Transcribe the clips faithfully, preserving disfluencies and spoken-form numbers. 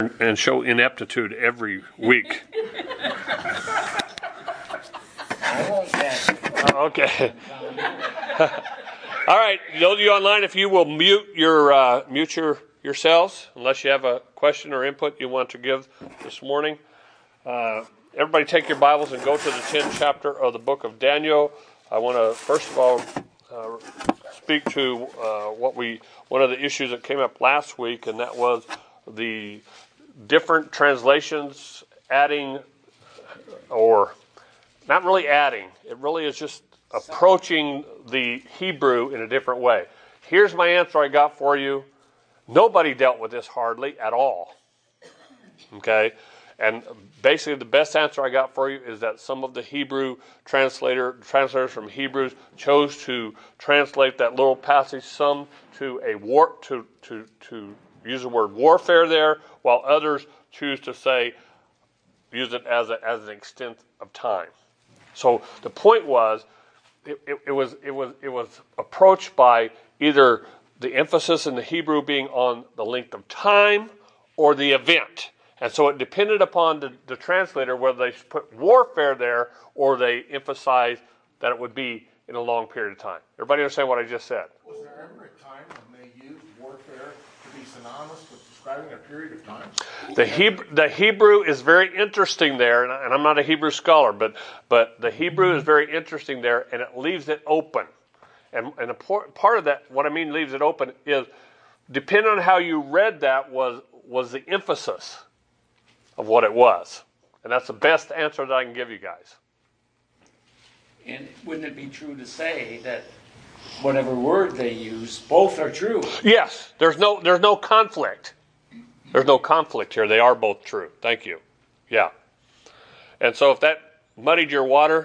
and, and show ineptitude every week. Okay. All right, those of you online, if you will mute your uh, mute your yourselves, unless you have a question or input you want to give this morning. Uh, everybody, take your Bibles and go to the tenth chapter of the book of Daniel. I want to first of all uh, speak to uh, what we one of the issues that came up last week, and that was the different translations adding, or not really adding. It really is just approaching the Hebrew in a different way. Here's my answer I got for you. Nobody dealt with this hardly at all. Okay? And basically the best answer I got for you is that some of the Hebrew translator translators from Hebrews chose to translate that little passage, some to a war to to to use the word warfare there, while others choose to say use it as a, as an extent of time. So the point was It, it, it was it was it was approached by either the emphasis in the Hebrew being on the length of time or the event, and so it depended upon the, the translator whether they put warfare there or they emphasized that it would be in a long period of time. Everybody understand what I just said? Was there ever a time when they used warfare to be synonymous with describing a period of time? The Hebrew, the Hebrew is very interesting there, and I'm not a Hebrew scholar, but but the Hebrew is very interesting there, and it leaves it open. And, and a part of that, what I mean leaves it open, is depending on how you read that was was the emphasis of what it was. And that's the best answer that I can give you guys. And wouldn't it be true to say that whatever word they use, both are true? Yes, there's no there's no conflict. There's no conflict here. They are both true. Thank you. Yeah. And so if that muddied your water,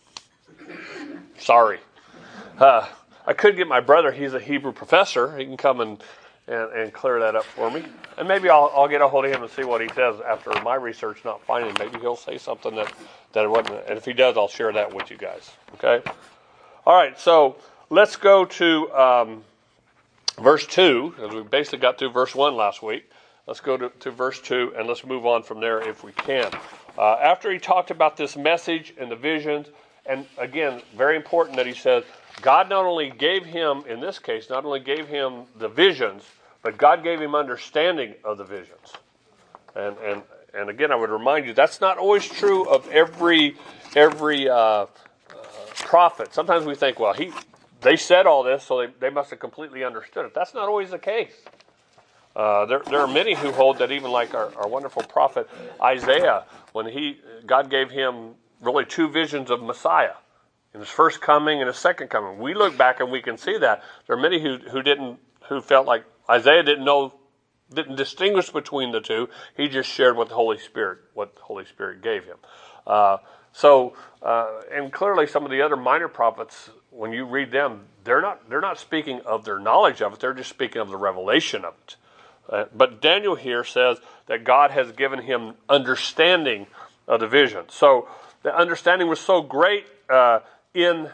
sorry. Uh, I could get my brother. He's a Hebrew professor. He can come and, and, and clear that up for me. And maybe I'll, I'll get a hold of him and see what he says after my research not finding. Maybe he'll say something that, that it wasn't. And if he does, I'll share that with you guys. Okay? All right. So let's go to um, verse two. Because we basically got through verse one last week. Let's go to, to verse two, and let's move on from there if we can. Uh, after he talked about this message and the visions, and again, very important that he says, God not only gave him, in this case, not only gave him the visions, but God gave him understanding of the visions. And and and again, I would remind you, that's not always true of every every uh, uh, prophet. Sometimes we think, well, he they said all this, so they, they must have completely understood it. That's not always the case. Uh, there, there are many who hold that even like our, our wonderful prophet Isaiah, when he God gave him really two visions of Messiah, in his first coming and his second coming. We look back and we can see that. There are many who, who didn't who felt like Isaiah didn't know, didn't distinguish between the two. He just shared what the Holy Spirit, what the Holy Spirit gave him. Uh, so, uh, and clearly some of the other minor prophets, when you read them, they're not they're not speaking of their knowledge of it. They're just speaking of the revelation of it. Uh, but Daniel here says that God has given him understanding of the vision. So the understanding was so great uh, in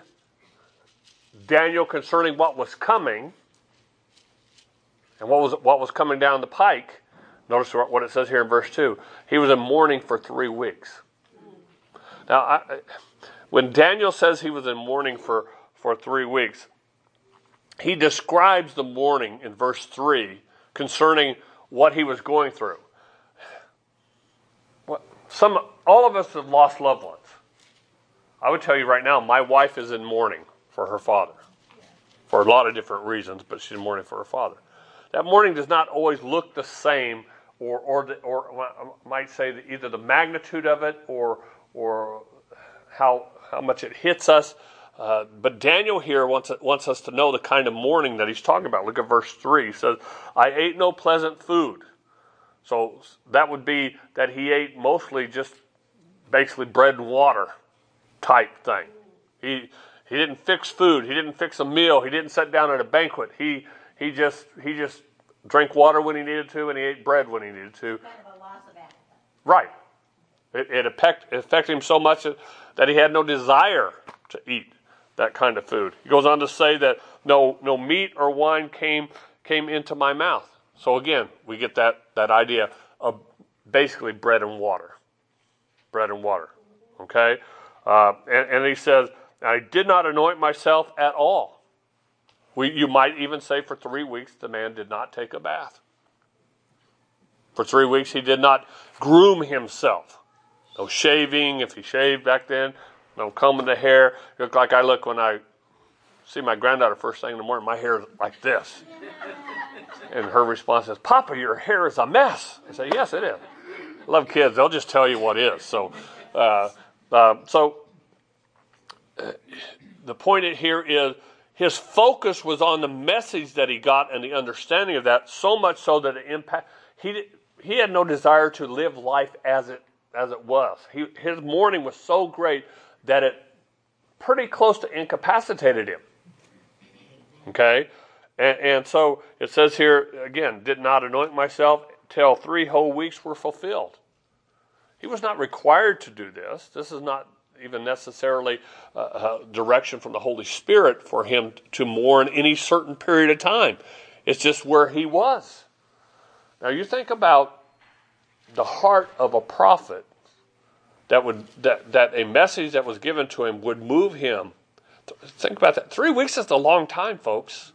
Daniel concerning what was coming and what was what was coming down the pike. Notice what it says here in verse two. He was in mourning for three weeks. Now, I, when Daniel says he was in mourning for, for three weeks, he describes the mourning in verse three concerning what he was going through. Some, all of us have lost loved ones. I would tell you right now, my wife is in mourning for her father, for a lot of different reasons, but she's in mourning for her father. That mourning does not always look the same, or or the, or I might say that either the magnitude of it or or how how much it hits us. Uh, but Daniel here wants wants us to know the kind of mourning that he's talking about. Look at verse three. He says, "I ate no pleasant food." So that would be that he ate mostly just basically bread and water type thing. He he didn't fix food. He didn't fix a meal. He didn't sit down at a banquet. He he just he just drank water when he needed to, and he ate bread when he needed to. Kind of a loss of appetite. Right. It, it, affect, it affected him so much that he had no desire to eat that kind of food. He goes on to say that no no meat or wine came came into my mouth. So again, we get that, that idea. of basically bread and water. Bread and water. Okay? Uh, and, and he says, I did not anoint myself at all. We, you might even say for three weeks the man did not take a bath. For three weeks he did not groom himself. No shaving, if he shaved back then. No combing the hair. You look like I look when I see my granddaughter first thing in the morning. My hair is like this. And her response is, Papa, your hair is a mess. I say, yes, it is. I love kids. They'll just tell you what is. So, uh, uh, so uh, the point here is his focus was on the message that he got and the understanding of that, so much so that it impact. He did, he had no desire to live life as it as it was. He, his mourning was so great that it pretty close to incapacitated him. Okay? And, and so it says here, again, did not anoint myself till three whole weeks were fulfilled. He was not required to do this. This is not even necessarily a, a direction from the Holy Spirit for him to mourn any certain period of time. It's just where he was. Now you think about the heart of a prophet, that would that, that a message that was given to him would move him. Think about that. Three weeks is a long time, folks.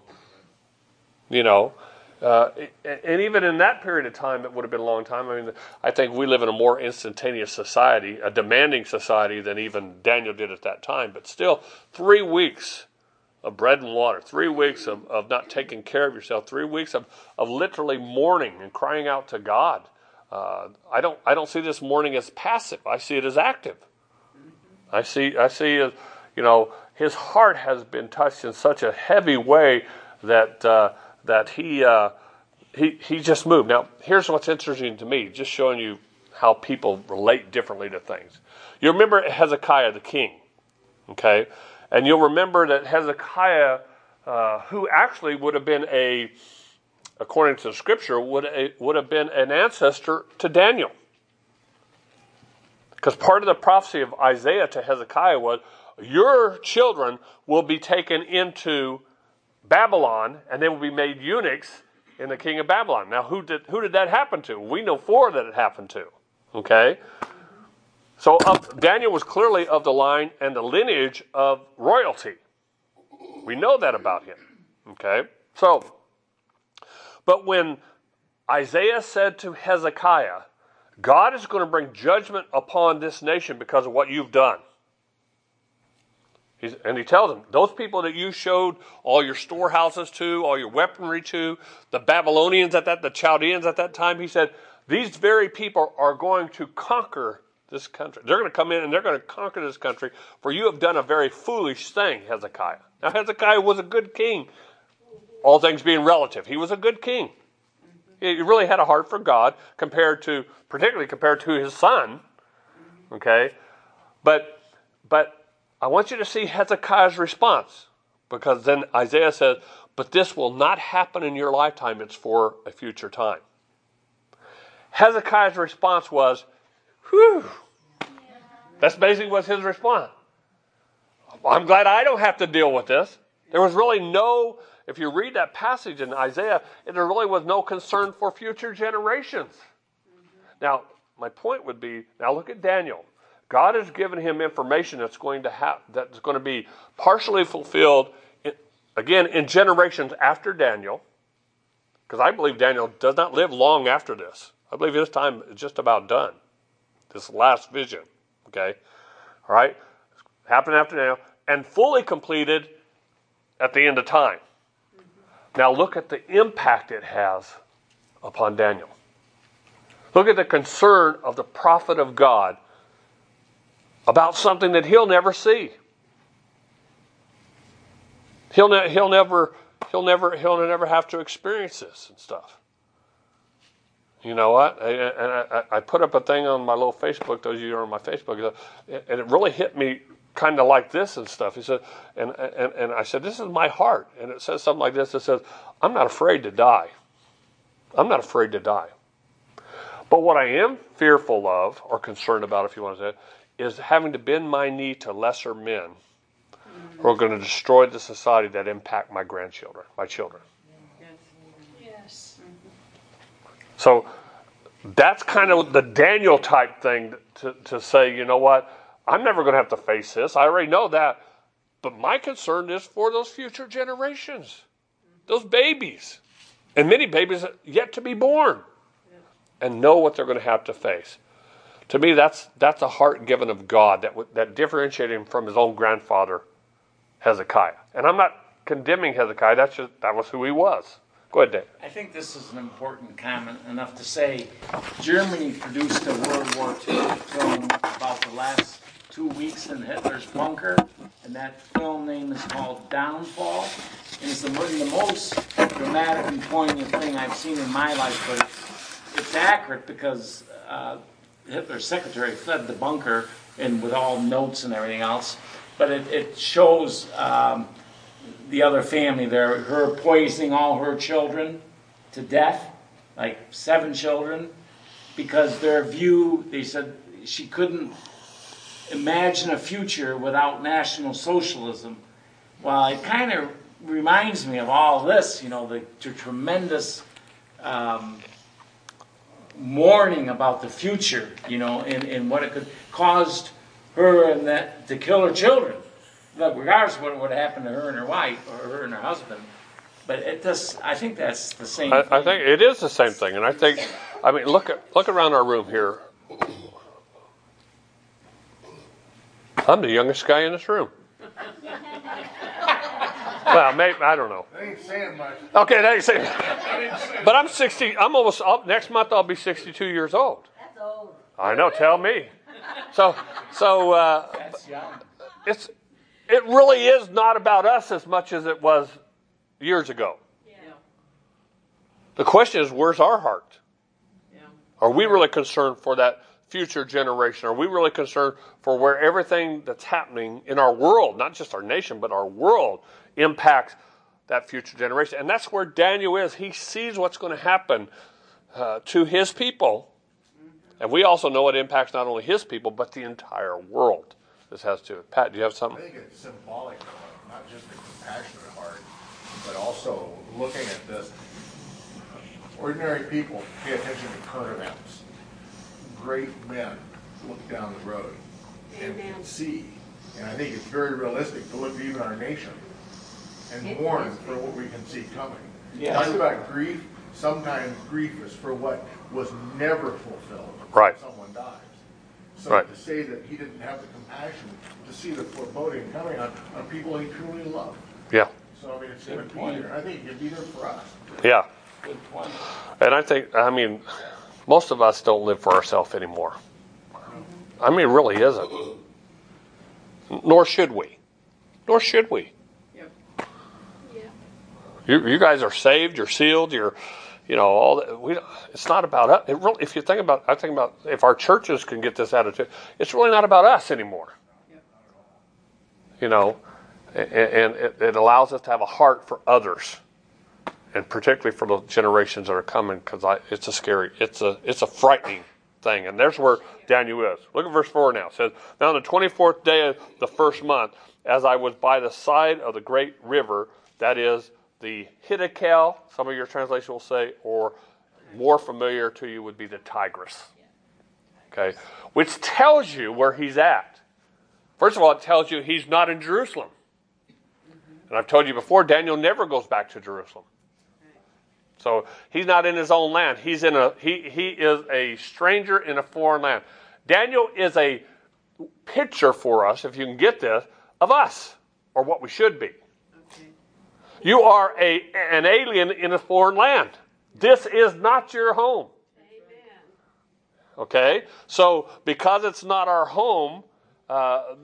You know, uh, and even in that period of time, it would have been a long time. I mean, I think we live in a more instantaneous society, a demanding society than even Daniel did at that time. But still, three weeks of bread and water, three weeks of, of not taking care of yourself, three weeks of, of literally mourning and crying out to God. Uh, I don't I don't see this mourning as passive. I see it as active. I see I see it, you know, his heart has been touched in such a heavy way that uh, that he uh, he he just moved. Now, here's what's interesting to me, just showing you how people relate differently to things. You remember Hezekiah the king, okay? And you'll remember that Hezekiah, uh, who actually would have been a, according to the scripture, would would have been an ancestor to Daniel. Because part of the prophecy of Isaiah to Hezekiah was, your children will be taken into Babylon, and they will be made eunuchs in the king of Babylon. Now, who did who did that happen to? We know four that it happened to. Okay? So of, Daniel was clearly of the line and the lineage of royalty. We know that about him. Okay? So, but when Isaiah said to Hezekiah, God is going to bring judgment upon this nation because of what you've done. He's, and he tells them, those people that you showed all your storehouses to, all your weaponry to, the Babylonians at that, the Chaldeans at that time, he said, these very people are going to conquer this country. They're going to come in and they're going to conquer this country, for you have done a very foolish thing, Hezekiah. Now, Hezekiah was a good king, all things being relative. He was a good king. He really had a heart for God, compared to, particularly compared to his son. Okay? But, but I want you to see Hezekiah's response, because then Isaiah says, but this will not happen in your lifetime. It's for a future time. Hezekiah's response was, whew. That's basically was his response. I'm glad I don't have to deal with this. There was really no, if you read that passage in Isaiah, there really was no concern for future generations. Now, my point would be, now look at Daniel. God has given him information that's going to have, that's going to be partially fulfilled, in, again, in generations after Daniel, because I believe Daniel does not live long after this. I believe his time is just about done. This last vision, okay? All right? Happened after Daniel, and fully completed at the end of time. Mm-hmm. Now look at the impact it has upon Daniel. Look at the concern of the prophet of God about something that he'll never see. He'll, ne- he'll never, he'll never, he'll never have to experience this and stuff. You know what? I, and I, I put up a thing on my little Facebook. Those of you who are on my Facebook, and it really hit me kind of like this and stuff. He said, and, and and I said, this is my heart, and it says something like this. It says, I'm not afraid to die. I'm not afraid to die. But what I am fearful of, or concerned about, if you want to say it, is having to bend my knee to lesser men who are going to destroy the society that impact my grandchildren, my children. Yes. So that's kind of the Daniel type thing to, to say, you know what, I'm never going to have to face this. I already know that. But my concern is for those future generations, those babies, and many babies yet to be born, and know what they're going to have to face. To me, that's that's a heart given of God that that differentiated him from his own grandfather, Hezekiah. And I'm not condemning Hezekiah. That's just that was who he was. Go ahead, Dave. I think this is an important comment enough to say Germany produced a World War Two film about the last two weeks in Hitler's bunker, and that film name is called Downfall. And it's the, the most dramatic and poignant thing I've seen in my life, but it's, it's accurate because uh, Hitler's secretary fled the bunker and with all notes and everything else. But it, it shows um, the other family there, her poisoning all her children to death, like seven children, because their view, they said she couldn't imagine a future without National Socialism. Well, it kind of reminds me of all this, you know, the, the tremendous um, mourning about the future, you know, and, and what it could caused her and that to kill her children. Look, regardless of what would happen to her and her wife, or her and her husband. But it does. I think that's the same I, thing. I think it is the same thing, and I think, I mean, look at look around our room here. I'm the youngest guy in this room. Well, maybe I don't know. They ain't saying much. Okay, that ain't saying. But I'm sixty. I'm almost up. Next month I'll be sixty-two years old. That's old. I know. Tell me. So, so uh, That's young. it's it really is not about us as much as it was years ago. Yeah. The question is, where's our heart? Yeah. Are we really concerned for that future generation? Are we really concerned for where everything that's happening in our world, not just our nation, but our world, impacts that future generation? And that's where Daniel is. He sees what's going to happen uh, to his people. And we also know it impacts not only his people, but the entire world. This has to. Pat, do you have I something? think it's symbolic of not just a compassionate heart, but also looking at this. Ordinary people pay attention to current events. Great men look down the road and Amen. see. And I think it's very realistic to look at even our nation and It mourn is. for what we can see coming. Yes. Talk about grief. Sometimes grief is for what was never fulfilled. Right. When someone dies. So Right. to say that he didn't have the compassion to see the foreboding coming on, on people he truly loved. Yeah. So I mean, it's Good going to be point. there. I think it could be there for us. Yeah. Good point. And I think, I mean, most of us don't live for ourselves anymore. I mean, it really isn't. Nor should we. Nor should we. Yep. Yeah. You, you guys are saved. You're sealed. You're, you know, all that. We. It's not about us. It really, if you think about, I think about if our churches can get this attitude, it's really not about us anymore. Yep. You know, and, and it, it allows us to have a heart for others, and particularly for the generations that are coming, because it's a scary, it's a, it's a frightening thing. And there's where Daniel is. Look at verse four now. It says, "Now on the twenty-fourth day of the first month, as I was by the side of the great river, that is the Hiddekel," some of your translation will say, or more familiar to you would be the Tigris. Okay, which tells you where he's at. First of all, it tells you he's not in Jerusalem. And I've told you before, Daniel never goes back to Jerusalem. So he's not in his own land. He's in a he he is a stranger in a foreign land. Daniel is a picture for us, if you can get this, of us, or what we should be. Okay. You are a an alien in a foreign land. This is not your home. Amen. Okay? So because it's not our home, uh,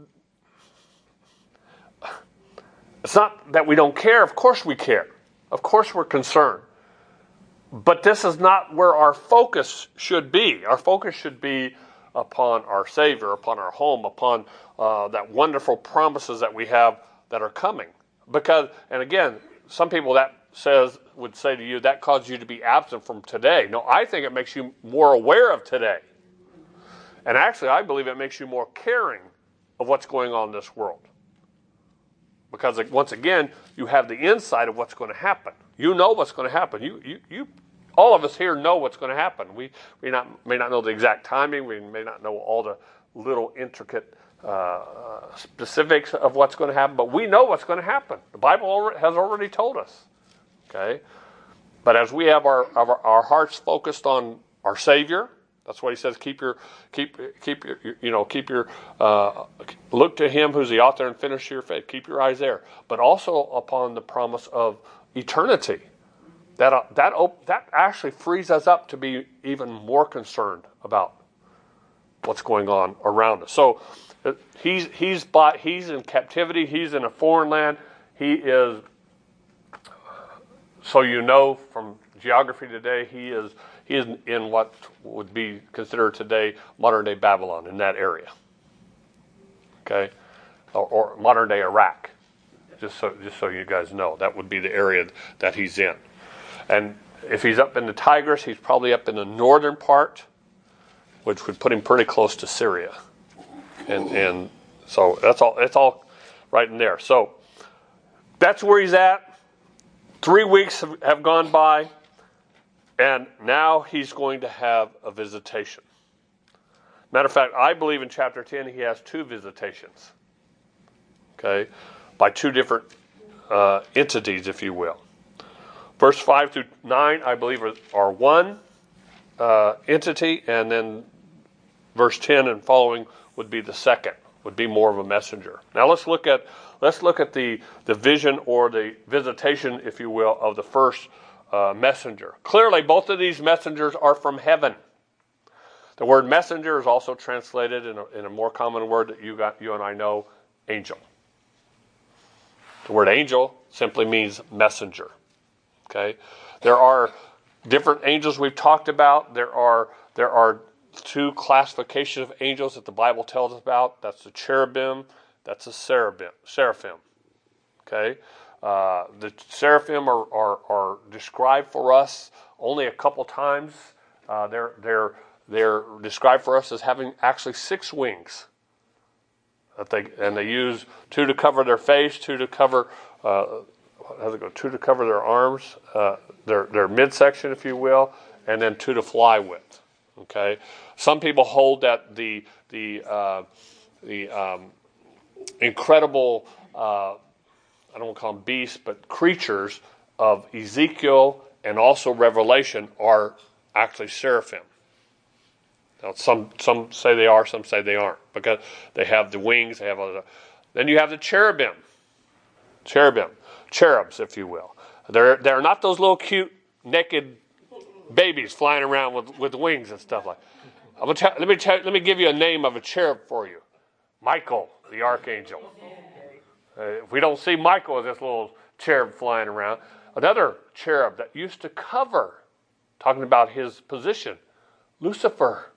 it's not that we don't care. Of course we care. Of course we're concerned. But this is not where our focus should be. Our focus should be upon our Savior, upon our home, upon uh, that wonderful promises that we have that are coming. Because, and again, some people that says would say to you, that causes you to be absent from today. No, I think it makes you more aware of today. And actually, I believe it makes you more caring of what's going on in this world. Because, like, once again, you have the insight of what's going to happen. You know what's going to happen. You, you, you all of us here know what's going to happen. We may not, may not know the exact timing. We may not know all the little intricate uh, specifics of what's going to happen, but we know what's going to happen. The Bible has already told us. Okay? But as we have our, our, our hearts focused on our Savior, that's what he says, keep your, keep, keep your, you know, keep your, uh, look to him who's the author and finisher of your faith. Keep your eyes there. But also upon the promise of eternity. That, uh, that, op- that actually frees us up to be even more concerned about what's going on around us. So uh, he's, he's, by, he's in captivity. He's in a foreign land. He is, so you know from geography today, he is he is in what would be considered today modern-day Babylon, in that area. Okay? Or, or modern-day Iraq. Just so just so you guys know, that would be the area that he's in. And if he's up in the Tigris, he's probably up in the northern part, which would put him pretty close to Syria. And and so that's all that's all right in there. So that's where he's at. Three weeks have, have gone by, and now he's going to have a visitation. Matter of fact, I believe in chapter ten he has two visitations. Okay? By two different uh, entities, if you will. Verse five through nine, I believe, are, are one uh, entity, and then verse ten and following would be the second, would be more of a messenger. Now let's look at let's look at the, the vision or the visitation, if you will, of the first uh, messenger. Clearly, both of these messengers are from heaven. The word messenger is also translated in a, in a more common word that you got you and I know, angel. The word angel simply means messenger. Okay, there are different angels we've talked about. There are there are two classifications of angels that the Bible tells us about. That's the cherubim. That's the seraphim. Seraphim. Okay, uh, the seraphim are, are are described for us only a couple times. Uh, they're they're they're described for us as having actually six wings. That they and they use two to cover their face, two to cover. Uh, How they go? Two to cover their arms, uh, their their midsection, if you will, and then two to fly with. Okay. Some people hold that the the uh, the um, incredible uh, I don't want to call them beasts, but creatures of Ezekiel and also Revelation are actually seraphim. Now, some some say they are, some say they aren't, because they have the wings. They have other. Then you have the cherubim. Cherubim. Cherubs, if you will. They're they're not those little cute naked babies flying around with, with wings and stuff like. I'm gonna tell, let me tell, let me give you a name of a cherub for you. Michael, the archangel. Uh, if we don't see Michael as this little cherub flying around, another cherub that used to cover, talking about his position, Lucifer.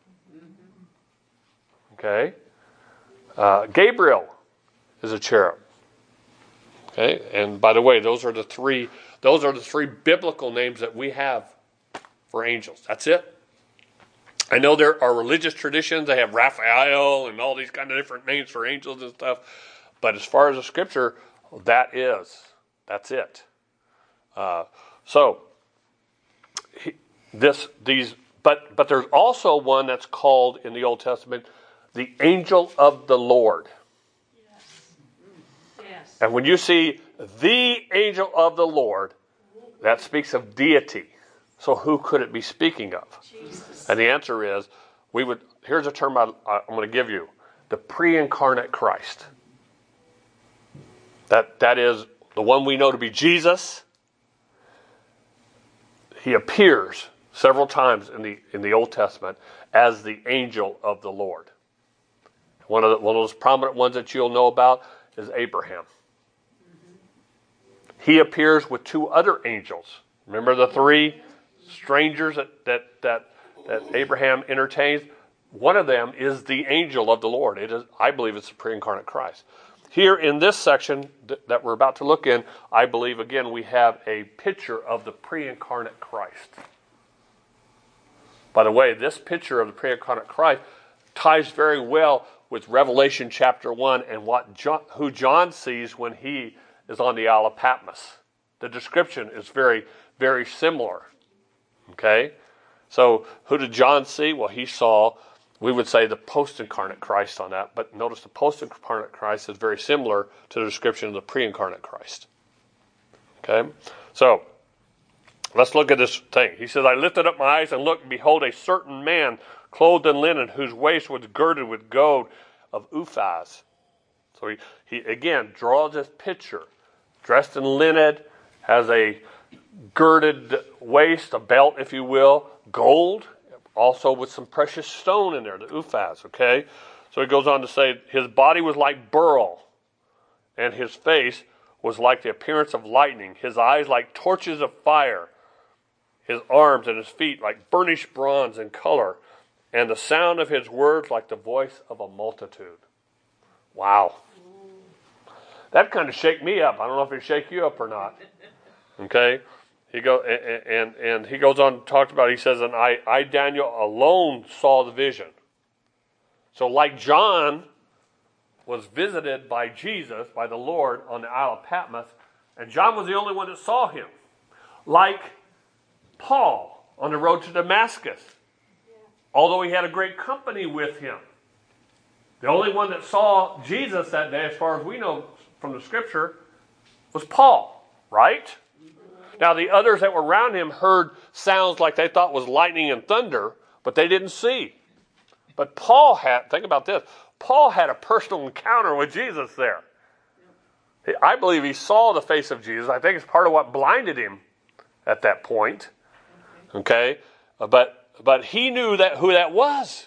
Okay, uh, Gabriel is a cherub. Okay, and by the way, those are the three. Those are the three biblical names that we have for angels. That's it. I know there are religious traditions. They have Raphael and all these kind of different names for angels and stuff. But as far as the Scripture, that is that's it. Uh, so he, this these, but but there's also one that's called in the Old Testament the angel of the Lord. And when you see the angel of the Lord, that speaks of deity. So who could it be speaking of? Jesus. And the answer is, we would. Here's a term I, I'm going to give you: the pre-incarnate Christ. That that is the one we know to be Jesus. He appears several times in the in the Old Testament as the angel of the Lord. One of the, one of those prominent ones that you'll know about is Abraham. He appears with two other angels. Remember the three strangers that, that, that, that Abraham entertains? One of them is the angel of the Lord. It is, I believe it's the pre-incarnate Christ. Here in this section th- that we're about to look in, I believe, again, we have a picture of the pre-incarnate Christ. By the way, this picture of the pre-incarnate Christ ties very well with Revelation chapter one and what John, who John sees when he is on the Isle of Patmos. The description is very, very similar. Okay? So who did John see? Well, he saw, we would say, the post-incarnate Christ on that. But notice the post-incarnate Christ is very similar to the description of the pre-incarnate Christ. Okay? So, let's look at this thing. He says, I lifted up my eyes and looked, and behold, a certain man clothed in linen, whose waist was girded with gold of Uphaz. So he, he again draws this picture. Dressed in linen, has a girded waist, a belt, if you will, gold, also with some precious stone in there, the Uphaz, okay? So he goes on to say, his body was like beryl, and his face was like the appearance of lightning, his eyes like torches of fire, his arms and his feet like burnished bronze in color, and the sound of his words like the voice of a multitude. Wow. That kind of shake me up. I don't know if it shake you up or not. Okay? He go and, and and he goes on to talk about, he says, and I, I, Daniel, alone saw the vision. So like John was visited by Jesus, by the Lord, on the Isle of Patmos, and John was the only one that saw him. Like Paul on the road to Damascus, although he had a great company with him. The only one that saw Jesus that day, as far as we know from the scripture, was Paul, right? Now the others that were around him heard sounds like they thought was lightning and thunder, but they didn't see. But Paul had, think about this, Paul had a personal encounter with Jesus there. I believe he saw the face of Jesus. I think it's part of what blinded him at that point. Okay? But but he knew that who that was.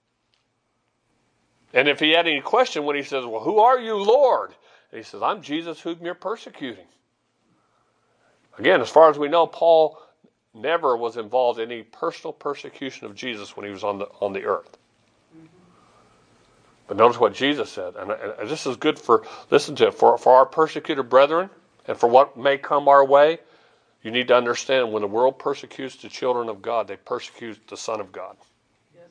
And if he had any question when he says, well, who are you, Lord? And he says, I'm Jesus whom you're persecuting. Again, as far as we know, Paul never was involved in any personal persecution of Jesus when he was on the on the earth. But notice what Jesus said, and, and this is good for, listen to it, for, for our persecuted brethren and for what may come our way. You need to understand, when the world persecutes the children of God, they persecute the Son of God. Yes,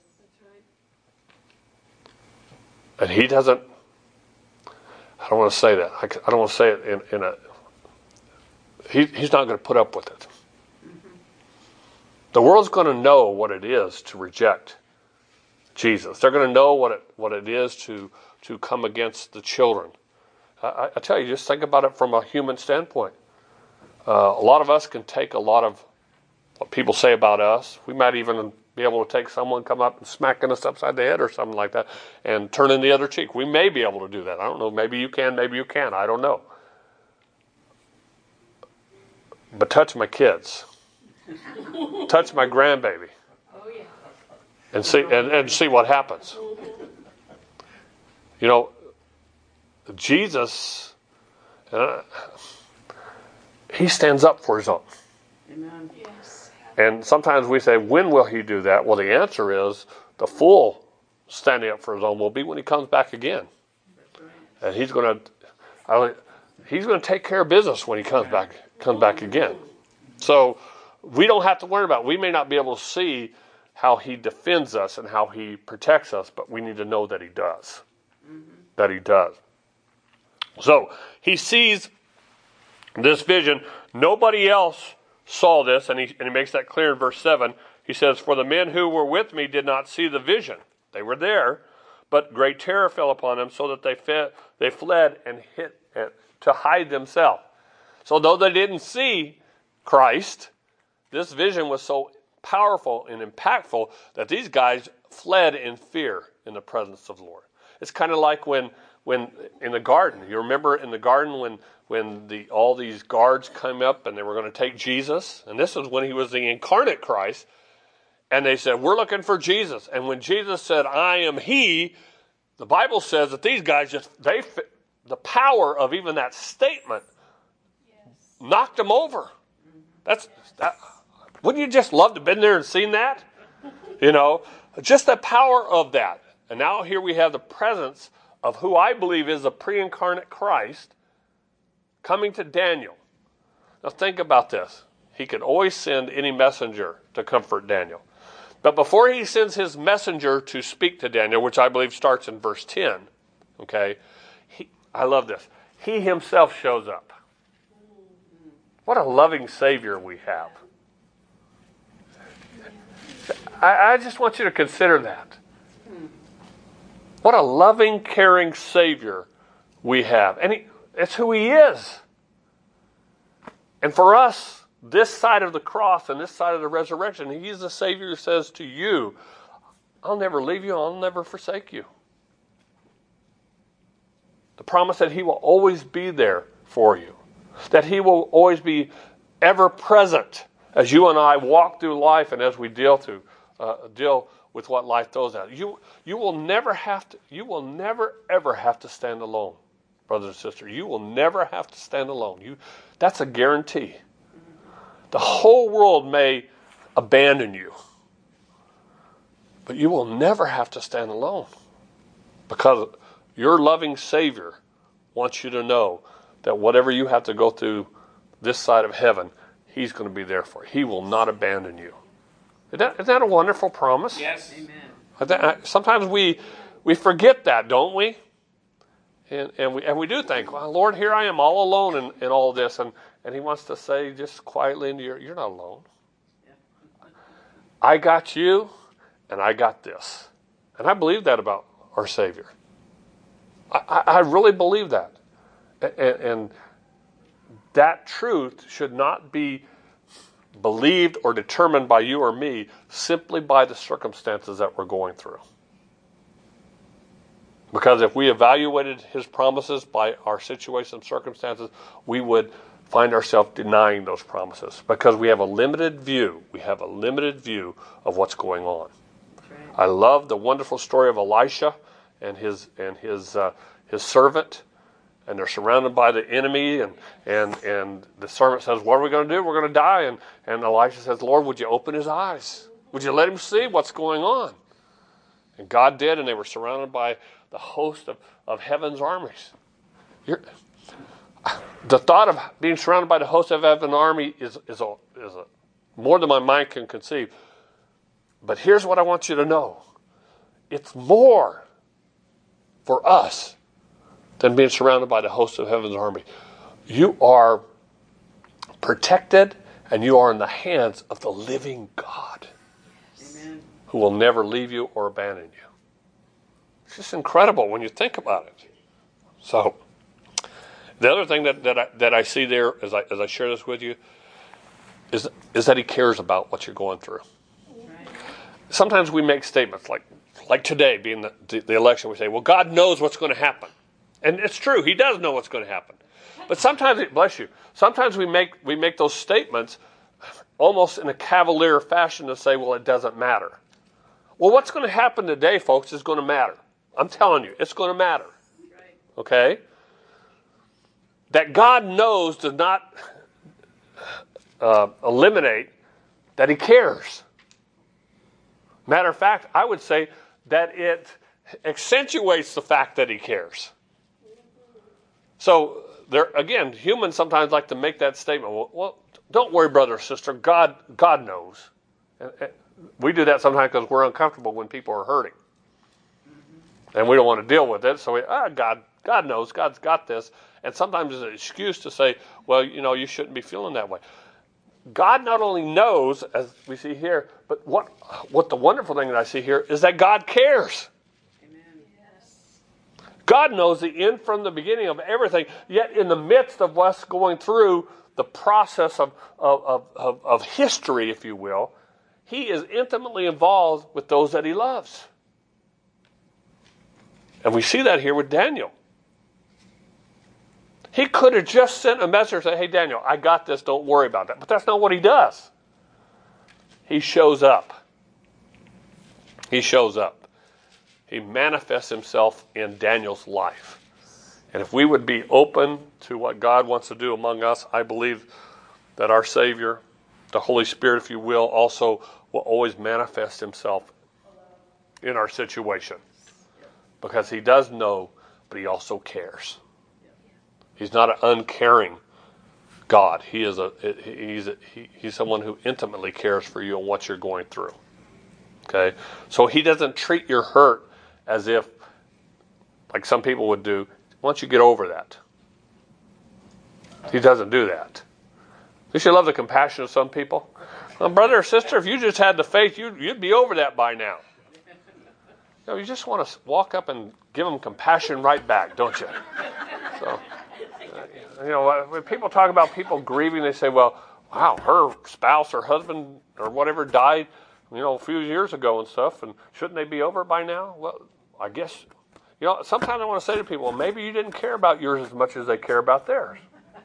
that's right. And he doesn't, I don't want to say that. I, I don't want to say it in, in a, he, he's not going to put up with it. Mm-hmm. The world's going to know what it is to reject Jesus. They're going to know what it what it is to, to come against the children. I, I tell you, just think about it from a human standpoint. Uh, a lot of us can take a lot of what people say about us. We might even be able to take someone, come up and smacking us upside the head or something like that, and turn in the other cheek. We may be able to do that. I don't know. Maybe you can. Maybe you can't. I don't know. But touch my kids. Touch my grandbaby. Oh, yeah. And see and, and see what happens. You know, Jesus, uh, he stands up for his own. Amen. Yes. And sometimes we say, when will he do that? Well, the answer is the full standing up for his own will be when he comes back again. And he's going to, he's going to take care of business when he comes back, comes back again. So we don't have to worry about it. We may not be able to see how he defends us and how he protects us, but we need to know that he does. Mm-hmm. That he does. So he sees this vision. Nobody else saw this, and he, and he makes that clear in verse seven. He says, for the men who were with me did not see the vision. They were there, but great terror fell upon them, so that they fed, they fled and hid to hide themselves. So though they didn't see Christ, this vision was so powerful and impactful that these guys fled in fear in the presence of the Lord. It's kind of like when when in the garden. You remember in the garden when when the all these guards came up and they were going to take Jesus, and this was when he was the incarnate Christ, and they said, we're looking for Jesus. And when Jesus said, I am he, the Bible says that these guys just, they the power of even that statement yes. knocked them over. That's that, wouldn't you just love to have been there and seen that? You know, just the power of that. And now here we have the presence of who I believe is the pre-incarnate Christ coming to Daniel. Now think about this. He could always send any messenger to comfort Daniel. But before he sends his messenger to speak to Daniel, which I believe starts in verse ten, okay, he, I love this. He himself shows up. What a loving Savior we have. I, I just want you to consider that. What a loving, caring Savior we have. And he, it's who He is. And for us, this side of the cross and this side of the resurrection, He's the Savior who says to you, I'll never leave you, I'll never forsake you. The promise that He will always be there for you. That He will always be ever present as you and I walk through life and as we deal to uh, deal with what life throws at you. You will never have to. You will never ever have to stand alone, brothers and sisters. You will never have to stand alone. You, that's a guarantee. The whole world may abandon you, but you will never have to stand alone, because your loving Savior wants you to know that whatever you have to go through this side of heaven, He's going to be there for you. He will not abandon you. Isn't that, isn't that a wonderful promise? Yes. Amen. Sometimes we we forget that, don't we? And and we and we do think, well, Lord, here I am all alone in, in all this, and, and He wants to say just quietly into your, you're not alone. I got you, and I got this. And I believe that about our Savior. I, I, I really believe that. And, and that truth should not be believed or determined by you or me simply by the circumstances that we're going through. Because if we evaluated His promises by our situation and circumstances, we would find ourselves denying those promises, because we have a limited view. We have a limited view of what's going on. Right. I love the wonderful story of Elisha and his and his uh, his servant. And they're surrounded by the enemy, and, and, and the servant says, what are we going to do? We're going to die. And, and Elisha says, Lord, would you open his eyes? Would you let him see what's going on? And God did, and they were surrounded by the host of, of heaven's armies. You're, the thought of being surrounded by the host of heaven's army is, is, a, is a, more than my mind can conceive. But here's what I want you to know. It's more for us than being surrounded by the host of heaven's army. You are protected, and you are in the hands of the living God. Amen. Who will never leave you or abandon you. It's just incredible when you think about it. So, the other thing that, that, I, that I see there as I, as I share this with you is, is that He cares about what you're going through. Right. Sometimes we make statements like, like today being the, the, the election, we say, well, God knows what's going to happen. And it's true, He does know what's going to happen. But sometimes, bless you, sometimes we make we make those statements almost in a cavalier fashion to say, well, it doesn't matter. Well, what's going to happen today, folks, is going to matter. I'm telling you, it's going to matter. Right. Okay? That God knows does not uh, eliminate that He cares. Matter of fact, I would say that it accentuates the fact that He cares. So, there again, humans sometimes like to make that statement. Well, well don't worry, brother or sister. God, God knows. And, and we do that sometimes because we're uncomfortable when people are hurting, and we don't want to deal with it. So we, ah, God, God knows. God's got this. And sometimes it's an excuse to say, well, you know, you shouldn't be feeling that way. God not only knows, as we see here, but what what the wonderful thing that I see here is that God cares. God knows the end from the beginning of everything, yet in the midst of us going through the process of, of, of, of history, if you will, He is intimately involved with those that He loves. And we see that here with Daniel. He could have just sent a message and said, hey, Daniel, I got this, don't worry about that. But that's not what He does. He shows up. He shows up. He manifests Himself in Daniel's life. And if we would be open to what God wants to do among us, I believe that our Savior, the Holy Spirit, if you will, also will always manifest Himself in our situation. Because He does know, but He also cares. He's not an uncaring God. He is a he's a, he, he's someone who intimately cares for you and what you're going through. Okay? So He doesn't treat your hurt as if, like some people would do, once you get over that. He doesn't do that. Don't you love the compassion of some people? Well, brother or sister, if you just had the faith, you'd, you'd be over that by now. You know, you just want to walk up and give them compassion right back, don't you? So, uh, you know, when people talk about people grieving, they say, well, wow, her spouse or husband or whatever died, you know, a few years ago and stuff, and shouldn't they be over by now? Well, I guess, you know, sometimes I want to say to people, well, maybe you didn't care about yours as much as they care about theirs.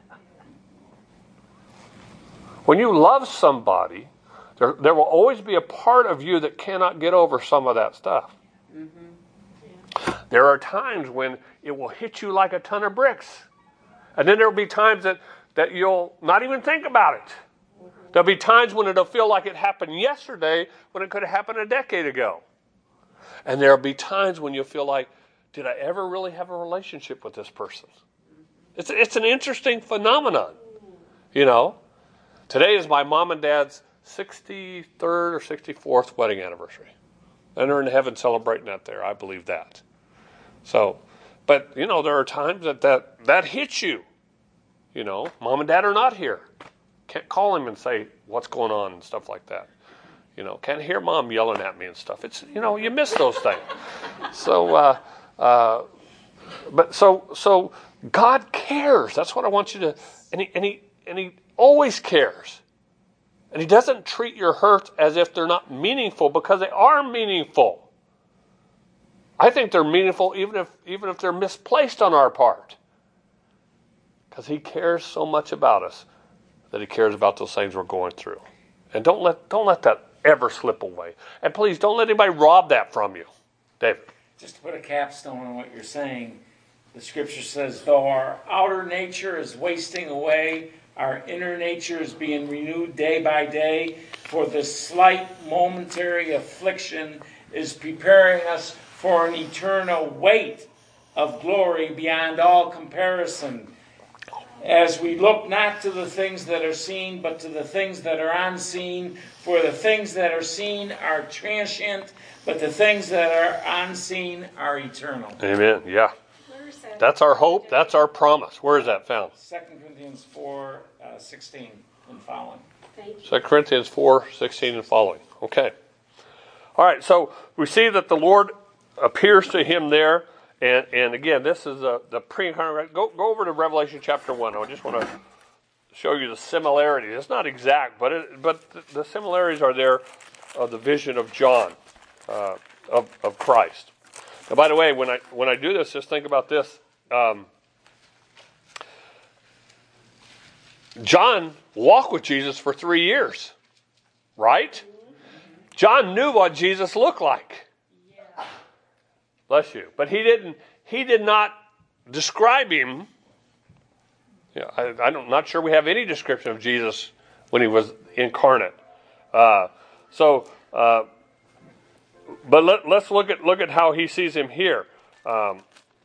When you love somebody, there, there will always be a part of you that cannot get over some of that stuff. Mm-hmm. Yeah. There are times when it will hit you like a ton of bricks. And then there will be times that, that you'll not even think about it. Mm-hmm. There'll be times when it'll feel like it happened yesterday when it could have happened a decade ago. And there'll be times when you'll feel like, did I ever really have a relationship with this person? It's, it's an interesting phenomenon, you know. Today is my mom and dad's sixty-third or sixty-fourth wedding anniversary. And they're in heaven celebrating that there. I believe that. So, but, you know, there are times that that, that hits you. You know, mom and dad are not here. Can't call him and say what's going on and stuff like that. You know, can't hear mom yelling at me and stuff. It's, you know, you miss those things. So, uh, uh, but so, so God cares. That's what I want you to, and he, and he, and he always cares. And he doesn't treat your hurts as if they're not meaningful, because they are meaningful. I think they're meaningful even if even if they're misplaced on our part. Because he cares so much about us that he cares about those things we're going through. And don't let don't let that ever slip away. And please don't let anybody rob that from you. David. Just to put a capstone on what you're saying, the scripture says, though our outer nature is wasting away, our inner nature is being renewed day by day, for this slight momentary affliction is preparing us for an eternal weight of glory beyond all comparison. As we look not to the things that are seen, but to the things that are unseen. For the things that are seen are transient, but the things that are unseen are eternal. Amen. Yeah. That's our hope. That's our promise. Where is that found? Second Corinthians four, uh, sixteen and following. Second Corinthians four, sixteen and following. Okay. All right. So we see that the Lord appears to him there. And, and again, this is a, the pre-incarnate. Go, go over to Revelation chapter one. I just want to show you the similarities. It's not exact, but it, but the, the similarities are there of the vision of John, uh, of, of Christ. And by the way, when I when I do this, just think about this. Um, John walked with Jesus for three years, right? John knew what Jesus looked like. Bless you. But he didn't. He did not describe him. Yeah, I, I'm not sure we have any description of Jesus when he was incarnate. Uh, so, uh, but let, let's look at look at how he sees him here. Um,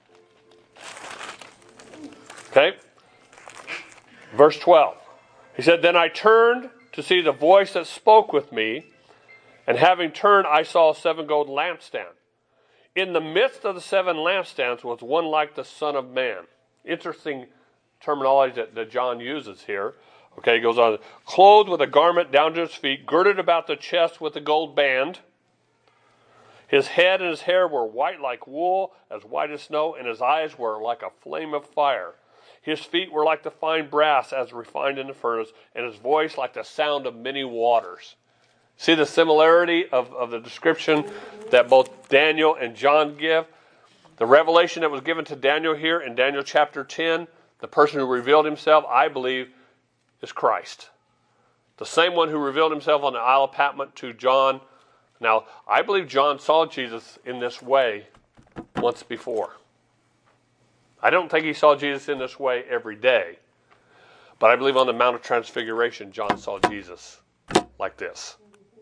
okay, verse twelve. He said, "Then I turned to see the voice that spoke with me, and having turned, I saw a seven gold lampstand. In the midst of the seven lampstands was one like the Son of Man." Interesting terminology that, that John uses here. Okay, he goes on. "Clothed with a garment down to his feet, girded about the chest with a gold band. His head and his hair were white like wool, as white as snow, and his eyes were like a flame of fire. His feet were like the fine brass as refined in the furnace, and his voice like the sound of many waters." See the similarity of, of the description that both Daniel and John give? The revelation that was given to Daniel here in Daniel chapter ten, the person who revealed himself, I believe, is Christ. The same one who revealed himself on the Isle of Patmos to John. Now, I believe John saw Jesus in this way once before. I don't think he saw Jesus in this way every day. But I believe on the Mount of Transfiguration, John saw Jesus like this.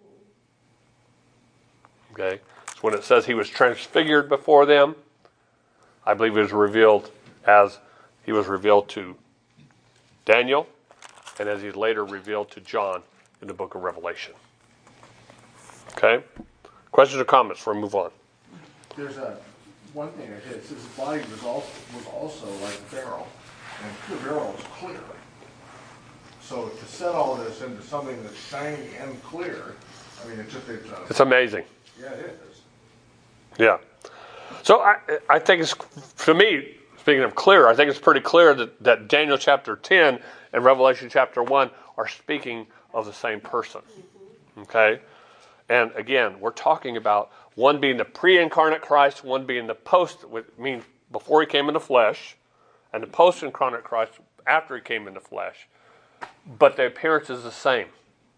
Okay? So when it says he was transfigured before them, I believe he was revealed as he was revealed to Daniel, and as he's later revealed to John in the book of Revelation. Okay? Questions or comments before we move on? There's a one thing that hits. His body was also was also like a barrel, and the barrel was clear. So to set all this into something that's shiny and clear, I mean, it's just, it's, uh, It's amazing. yeah, it is. Yeah. So I, I think it's, to me, speaking of clear, I think it's pretty clear that, that Daniel chapter ten and Revelation chapter one are speaking of the same person. Okay? And again, we're talking about one being the pre-incarnate Christ, one being the post, which means before he came in the flesh, and the post-incarnate Christ after he came in the flesh. But the appearance is the same.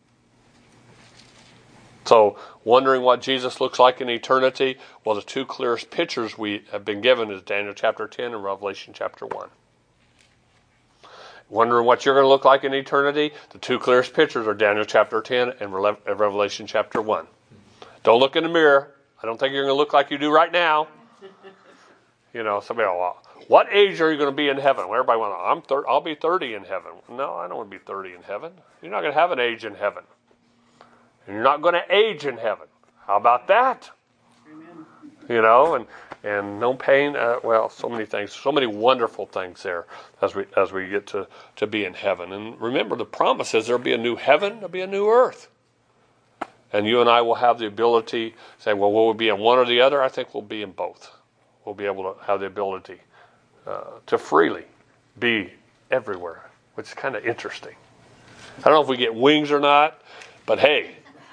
So, wondering what Jesus looks like in eternity, well, the two clearest pictures we have been given is Daniel chapter ten and Revelation chapter one. Wondering what you're going to look like in eternity, the two clearest pictures are Daniel chapter ten and Revelation chapter one. Don't look in the mirror. I don't think you're going to look like you do right now. You know, somebody will, well, what age are you going to be in heaven? Well, everybody wants, I'm thir- I'll be thirty in heaven. No, I don't want to be thirty in heaven. You're not going to have an age in heaven. And you're not going to age in heaven. How about that? Amen. You know, and and no pain. Uh, well, so many things, so many wonderful things there as we as we get to, to be in heaven. And remember, the promise is there'll be a new heaven, there'll be a new earth. And you and I will have the ability to say, well, will we be in one or the other? I think we'll be in both. We'll be able to have the ability uh, to freely be everywhere, which is kind of interesting. I don't know if we get wings or not, but hey,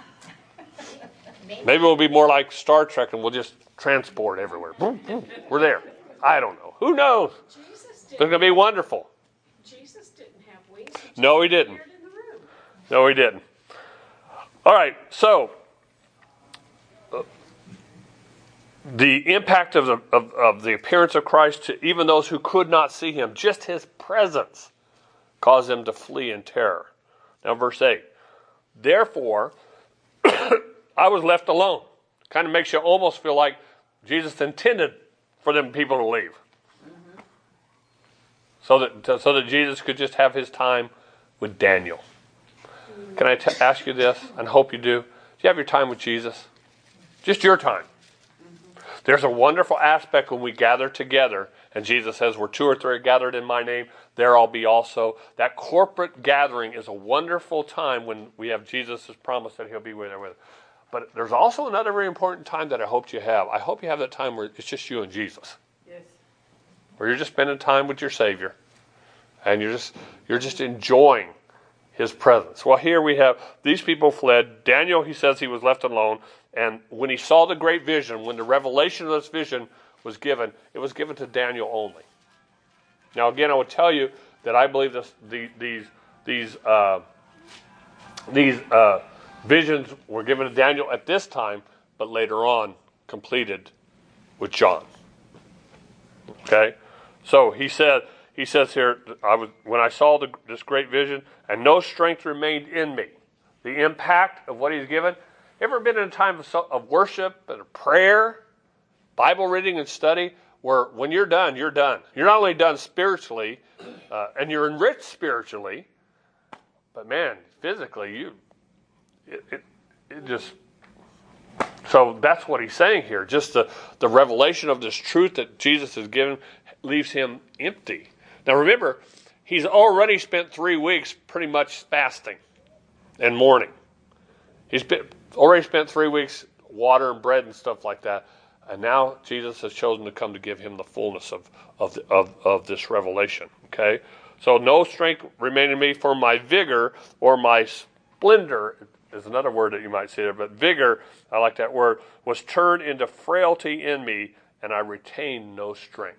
maybe we'll be more like Star Trek and we'll just transport everywhere. Boom, boom, we're there. I don't know. Who knows? Jesus It's didn't, going to be wonderful. Jesus didn't have wings. He No, just he didn't. appeared in the room. No, he didn't. All right, so uh, the impact of the of, of the appearance of Christ to even those who could not see him, just his presence caused them to flee in terror. Now, verse eight. Therefore, I was left alone. Kind of makes you almost feel like Jesus intended for them people to leave, mm-hmm. so that so that Jesus could just have his time with Daniel. Can I t- ask you this, and hope you do? Do you have your time with Jesus? Just your time. Mm-hmm. There's a wonderful aspect when we gather together, and Jesus says, where two or three are gathered in my name, there I'll be also. That corporate gathering is a wonderful time when we have Jesus' promise that he'll be there with us. But there's also another very important time that I hope you have. I hope you have that time where it's just you and Jesus. Yes. Where you're just spending time with your Savior. And you're just you're just enjoying his presence. Well, here we have these people fled. Daniel, he says he was left alone. And when he saw the great vision, when the revelation of this vision was given, it was given to Daniel only. Now, again, I would tell you that I believe this, the, these these uh, these uh, visions were given to Daniel at this time, but later on completed with John. Okay, so he said. He says here, I was when I saw the, this great vision, and no strength remained in me. The impact of what he's given. Ever been in a time of, of worship and of prayer, Bible reading and study, where when you're done, you're done. You're not only done spiritually, uh, and you're enriched spiritually, but man, physically, you, it, it, it just. So that's what he's saying here. Just the, the revelation of this truth that Jesus has given leaves him empty. Now remember, he's already spent three weeks pretty much fasting and mourning. He's been, already spent three weeks water and bread and stuff like that. And now Jesus has chosen to come to give him the fullness of, of, the, of, of this revelation. Okay? So no strength remained in me, for my vigor or my splendor is another word that you might see there, but vigor, I like that word, was turned into frailty in me, and I retained no strength.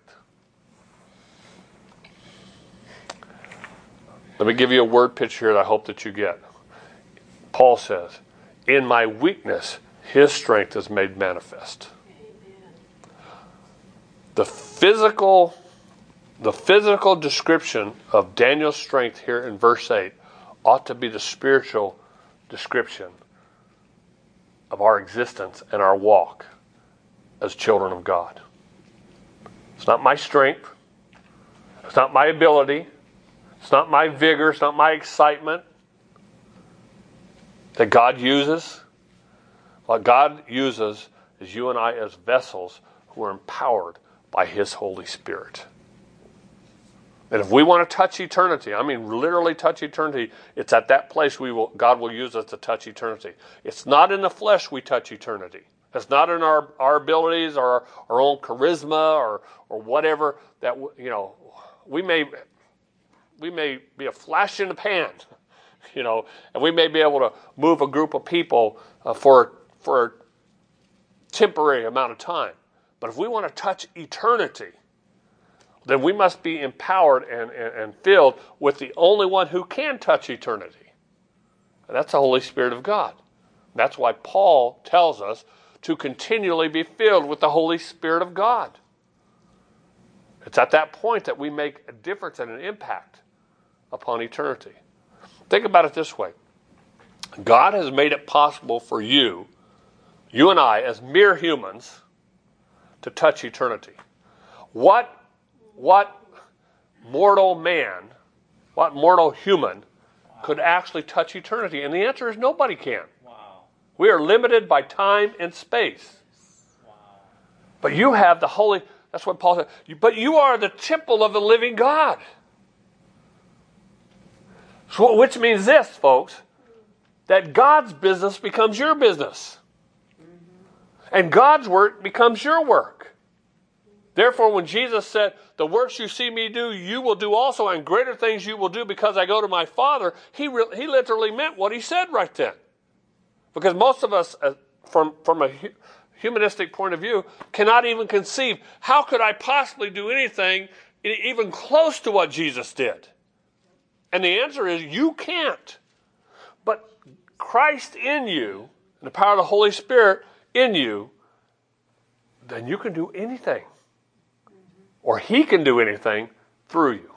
Let me give you a word picture here that I hope that you get. Paul says, in my weakness, his strength is made manifest. Amen. The physical, the physical description of Daniel's strength here in verse eight ought to be the spiritual description of our existence and our walk as children of God. It's not my strength. It's not my ability. It's not my vigor. It's not my excitement that God uses. What God uses is you and I as vessels who are empowered by his Holy Spirit. And if we want to touch eternity, I mean literally touch eternity, it's at that place we will God will use us to touch eternity. It's not in the flesh we touch eternity. It's not in our, our abilities or our, our own charisma or or whatever that, you know, we may we may be a flash in the pan, you know, and we may be able to move a group of people uh, for for a temporary amount of time. But if we want to touch eternity, then we must be empowered and, and, and filled with the only one who can touch eternity. And that's the Holy Spirit of God. That's why Paul tells us to continually be filled with the Holy Spirit of God. It's at that point that we make a difference and an impact upon eternity. Think about it this way. God has made it possible for you, you and I, as mere humans, to touch eternity. What What mortal man, what mortal human could actually touch eternity? And the answer is nobody can. Wow. We are limited by time and space. Wow. But you have the Holy, that's what Paul said, you, but you are the temple of the living God. So, which means this, folks, that God's business becomes your business. And God's work becomes your work. Therefore, when Jesus said, the works you see me do, you will do also, and greater things you will do because I go to my Father, he re- he literally meant what he said right then. Because most of us, uh, from, from a hu- humanistic point of view, cannot even conceive, how could I possibly do anything even close to what Jesus did? And the answer is, you can't. But Christ in you, and the power of the Holy Spirit in you, then you can do anything. Or he can do anything through you.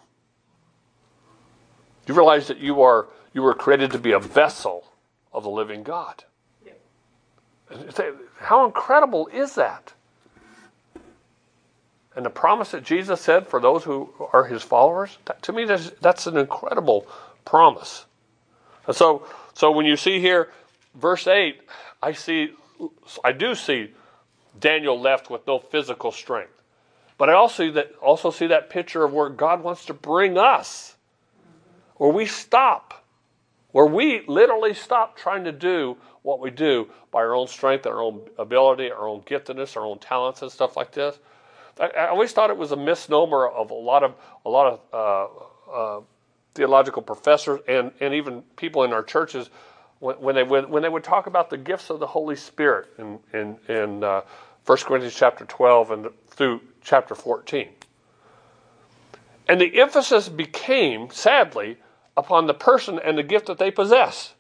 You realize that you are you were created to be a vessel of the living God. Yep. How incredible is that? And the promise that Jesus said for those who are his followers, that, to me that's, that's an incredible promise. And so so when you see here verse eight, I see I do see Daniel left with no physical strength. But I also see that also see that picture of where God wants to bring us, where we stop, where we literally stop trying to do what we do by our own strength, our own ability, our own giftedness, our own talents, and stuff like this. I, I always thought it was a misnomer of a lot of a lot of uh, uh, theological professors and, and even people in our churches when, when they would when they would talk about the gifts of the Holy Spirit in in, in uh, First Corinthians chapter twelve and through chapter fourteen. And the emphasis became, sadly, upon the person and the gift that they possess.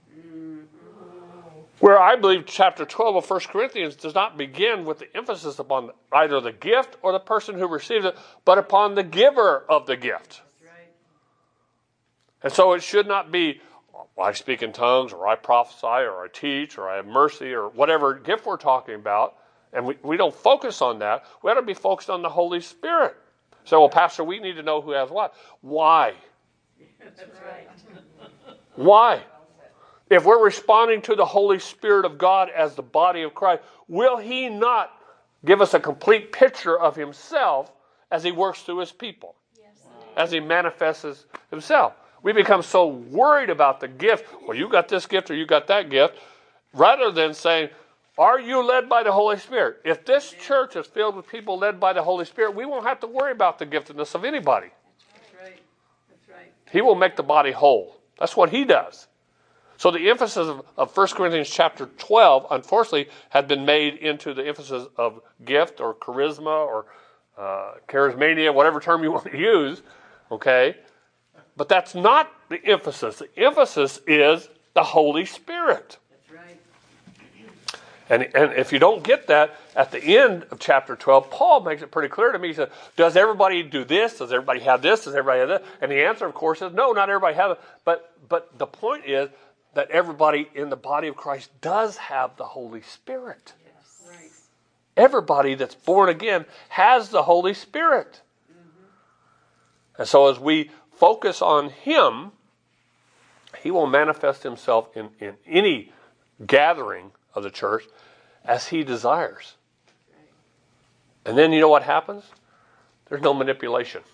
Where I believe chapter twelve of First Corinthians does not begin with the emphasis upon either the gift or the person who receives it, but upon the giver of the gift. That's right. And so it should not be, well, I speak in tongues, or I prophesy, or I teach, or I have mercy, or whatever gift we're talking about. And we, we don't focus on that. We ought to be focused on the Holy Spirit. So, well, Pastor, we need to know who has what. Why? That's right. Why? If we're responding to the Holy Spirit of God as the body of Christ, will he not give us a complete picture of himself as he works through his people? Yes. As he manifests himself. We become so worried about the gift. Well, you got this gift or you got that gift. Rather than saying, are you led by the Holy Spirit? If this church is filled with people led by the Holy Spirit, we won't have to worry about the giftedness of anybody. That's right. That's right. He will make the body whole. That's what he does. So the emphasis of, of First Corinthians chapter twelve, unfortunately, had been made into the emphasis of gift or charisma or uh, charismania, whatever term you want to use, okay? But that's not the emphasis. The emphasis is the Holy Spirit. That's right. And, and if you don't get that, at the end of chapter twelve, Paul makes it pretty clear to me. He said, does everybody do this? Does everybody have this? Does everybody have that? And the answer, of course, is no, not everybody has it. But, but the point is that everybody in the body of Christ does have the Holy Spirit. Yes. Right. Everybody that's born again has the Holy Spirit. Mm-hmm. And so as we focus on him, he will manifest himself in, in any gathering of the church as he desires. And then you know what happens? There's no manipulation. Mm-hmm.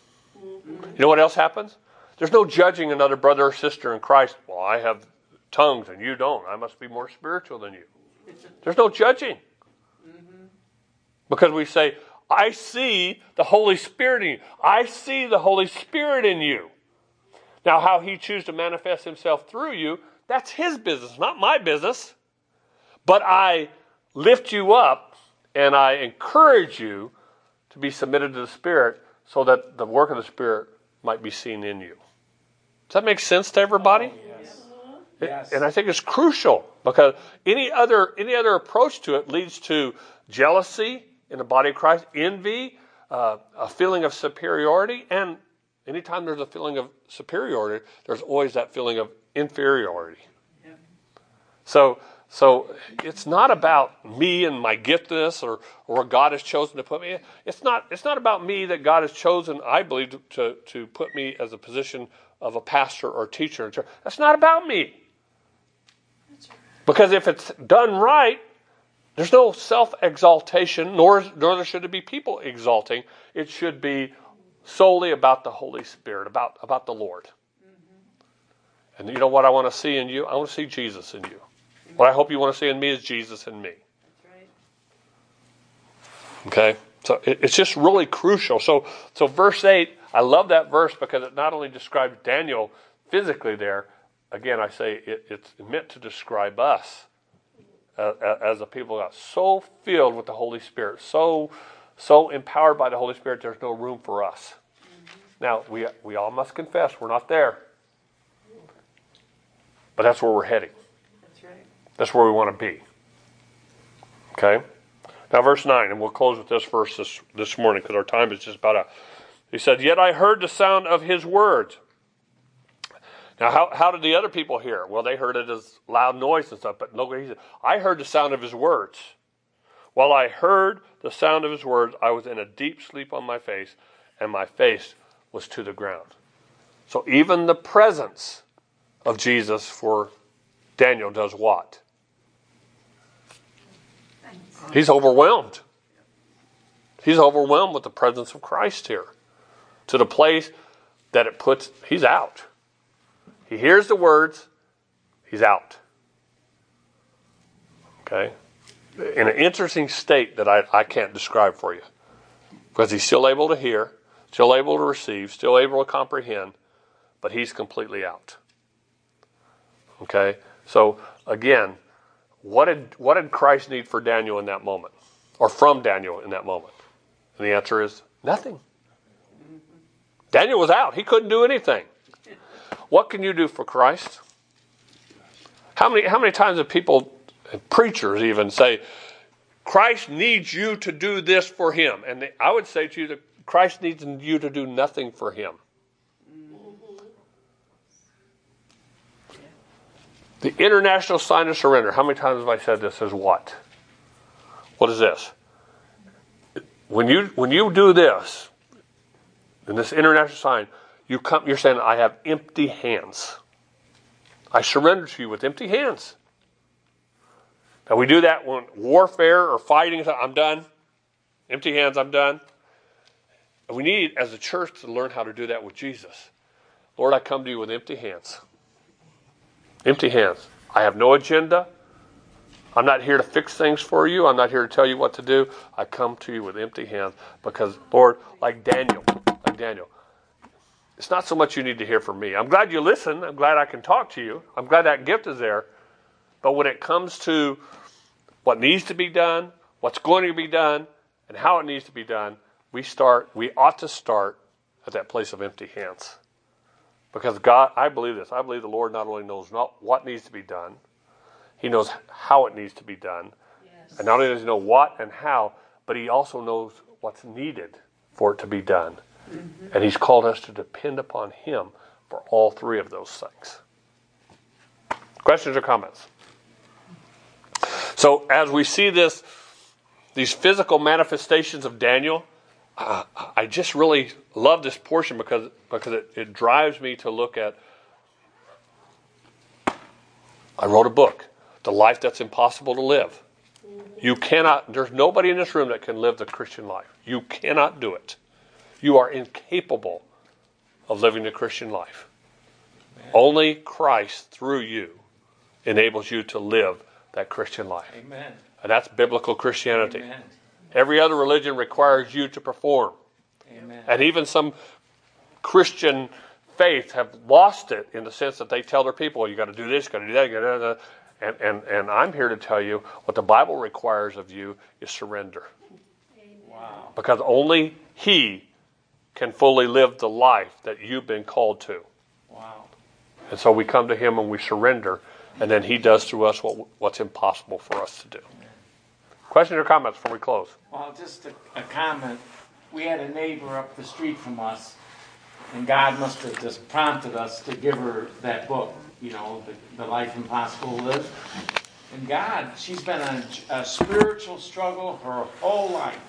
You know what else happens? There's no judging another brother or sister in Christ. Well, I have tongues and you don't. I must be more spiritual than you. There's no judging. Because we say, I see the Holy Spirit in you. I see the Holy Spirit in you. Now, how he chooses to manifest himself through you, that's his business, not my business. But I lift you up and I encourage you to be submitted to the Spirit so that the work of the Spirit might be seen in you. Does that make sense to everybody? Yes. It- Yes. And I think it's crucial because any other any other approach to it leads to jealousy in the body of Christ, envy, uh, a feeling of superiority, and anytime there's a feeling of superiority, there's always that feeling of inferiority. Yeah. So, so it's not about me and my giftedness or, or what God has chosen to put me in. It's not, it's not about me that God has chosen, I believe, to, to put me as a position of a pastor or teacher in church. That's not about me. Because if it's done right, there's no self-exaltation, nor, nor there should it be people exalting. It should be solely about the Holy Spirit, about, about the Lord. Mm-hmm. And you know what I want to see in you? I want to see Jesus in you. What I hope you want to see in me is Jesus in me. That's right. Okay? So it, it's just really crucial. So, so verse eight, I love that verse because it not only describes Daniel physically there, again, I say it, it's meant to describe us uh, as a people that are so filled with the Holy Spirit, so so empowered by the Holy Spirit, there's no room for us. Mm-hmm. Now, we we all must confess we're not there. But that's where we're heading. That's right. That's where we want to be. Okay? Now, verse nine, and we'll close with this verse this, this morning because our time is just about up. He said, "Yet I heard the sound of his words." Now, how, how did the other people hear? Well, they heard it as loud noise and stuff, but nobody, he said, I heard the sound of his words. While I heard the sound of his words, I was in a deep sleep on my face, and my face was to the ground. So even the presence of Jesus for Daniel does what? He's overwhelmed. He's overwhelmed with the presence of Christ here. To the place that it puts, he's out. He hears the words, he's out. Okay? In an interesting state that I, I can't describe for you. Because he's still able to hear, still able to receive, still able to comprehend, but he's completely out. Okay? So, again, what did, what did Christ need for Daniel in that moment? Or from Daniel in that moment? And the answer is nothing. Daniel was out. He couldn't do anything. What can you do for Christ? How many how many times have people, preachers even, say, Christ needs you to do this for him? And they, I would say to you that Christ needs you to do nothing for him. The international sign of surrender. How many times have I said this? Is what? What is this? When you when you do this, in this international sign, you come. You're saying, I have empty hands. I surrender to you with empty hands. Now we do that when warfare or fighting. I'm done. Empty hands. I'm done. And we need, as a church, to learn how to do that with Jesus. Lord, I come to you with empty hands. Empty hands. I have no agenda. I'm not here to fix things for you. I'm not here to tell you what to do. I come to you with empty hands because, Lord, like Daniel, like Daniel, it's not so much you need to hear from me. I'm glad you listen. I'm glad I can talk to you. I'm glad that gift is there. But when it comes to what needs to be done, what's going to be done, and how it needs to be done, we start, we ought to start at that place of empty hands. Because God, I believe this. I believe the Lord not only knows not what needs to be done, he knows how it needs to be done. Yes. And not only does he know what and how, but he also knows what's needed for it to be done. Mm-hmm. And he's called us to depend upon him for all three of those things. Questions or comments? So as we see this, these physical manifestations of Daniel, uh, I just really love this portion because, because it, it drives me to look at, I wrote a book, The Life That's Impossible to Live. You cannot, there's nobody in this room that can live the Christian life. You cannot do it. You are incapable of living the Christian life. Amen. Only Christ through you enables you to live that Christian life. Amen. And that's biblical Christianity. Amen. Every other religion requires you to perform. Amen. And even some Christian faiths have lost it in the sense that they tell their people, you got to do this, you got to do that, you got to do that. And, and, and I'm here to tell you what the Bible requires of you is surrender. Wow. Because only He can fully live the life that you've been called to. Wow. And so we come to Him and we surrender, and then He does through us what, what's impossible for us to do. Questions or comments before we close? Well, just a, a comment. We had a neighbor up the street from us, and God must have just prompted us to give her that book, you know, The, the Life Impossible to Live. And God, she's been on a spiritual struggle her whole life.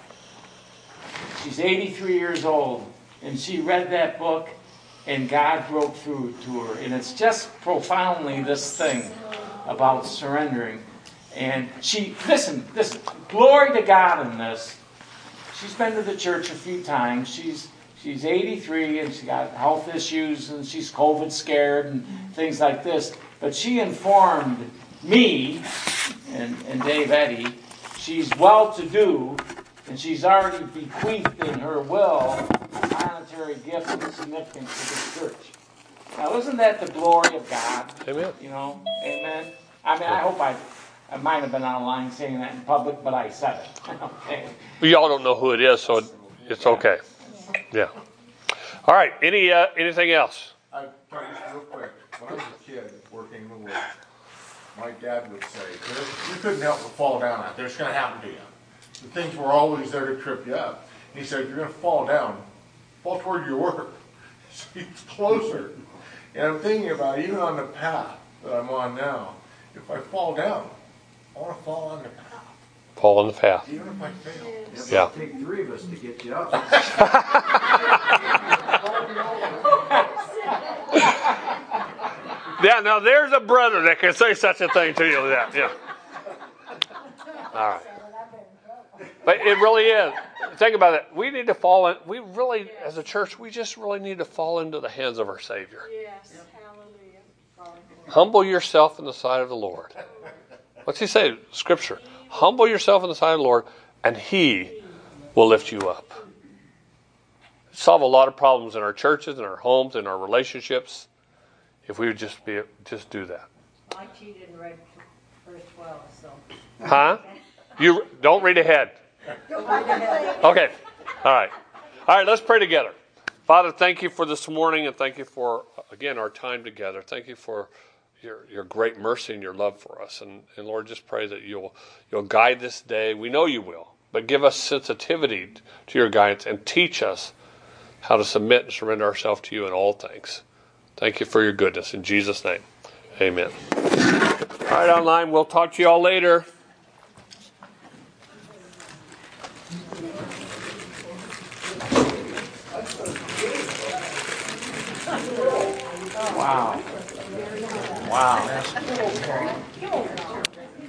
She's eighty-three years old, and she read that book, and God broke through to her. And it's just profoundly this thing about surrendering. And she, listen, listen, glory to God in this. She's been to the church a few times. She's she's eighty-three, and she got health issues, and she's COVID scared and things like this. But she informed me and, and Dave Eddy, she's well-to-do, and she's already bequeathed in her will monetary gifts and significance to the church. Now, isn't that the glory of God? Amen. You know, amen. I mean, I hope I, I might have been online saying that in public, but I said it. Okay. We all don't know who it is, so it's okay. Yeah. All right. Any uh, anything else? I'll tell you real quick. When I was a kid working in the woods, my dad would say, you couldn't help but fall down out there. It's going to happen to you. The things were always there to trip you up. He said, if you're going to fall down, fall toward your work. So it's closer. And I'm thinking about, even on the path that I'm on now, if I fall down, I want to fall on the path. Fall on the path. Even if I fail. It Yeah. might take three of us to get you up. Yeah, now there's a brother that can say such a thing to you. Yeah, yeah. All right. But it really is. Think about it. We need to fall in. We really, as a church, we just really need to fall into the hands of our Savior. Yes, hallelujah. Humble yourself in the sight of the Lord. What's He say? Scripture. Humble yourself in the sight of the Lord, and He will lift you up. Solve a lot of problems in our churches, in our homes, in our relationships, if we would just be just do that. I cheated and read verse twelve, so. Huh? You don't read ahead. Okay. All right. All right, let's pray together. Father, thank you for this morning, and thank you for, again, our time together. Thank you for your your great mercy and your love for us. And, and Lord, just pray that you'll you'll guide this day. We know you will, but give us sensitivity to your guidance and teach us how to submit and surrender ourselves to you in all things. Thank you for your goodness. In Jesus' name, amen. All right, online, we'll talk to you all later. Wow. Wow.